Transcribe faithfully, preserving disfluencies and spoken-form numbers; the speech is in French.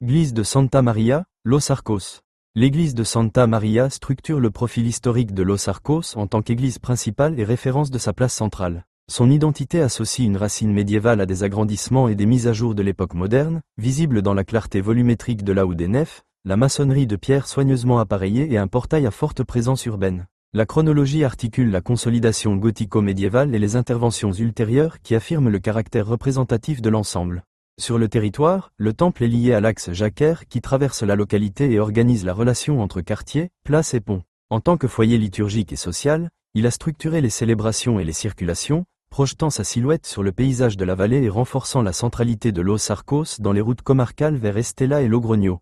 Église de Santa Maria, Los Arcos. L'église de Santa Maria structure le profil historique de Los Arcos en tant qu'église principale et référence de sa place centrale. Son identité associe une racine médiévale à des agrandissements et des mises à jour de l'époque moderne, visibles dans la clarté volumétrique de la ou des nefs, la maçonnerie de pierre soigneusement appareillée et un portail à forte présence urbaine. La chronologie articule la consolidation gothico-médiévale et les interventions ultérieures qui affirment le caractère représentatif de l'ensemble. Sur le territoire, le temple est lié à l'axe jacquaire qui traverse la localité et organise la relation entre quartiers, places et ponts. En tant que foyer liturgique et social, il a structuré les célébrations et les circulations, projetant sa silhouette sur le paysage de la vallée et renforçant la centralité de Los Arcos dans les routes comarcales vers Estella et Logroño.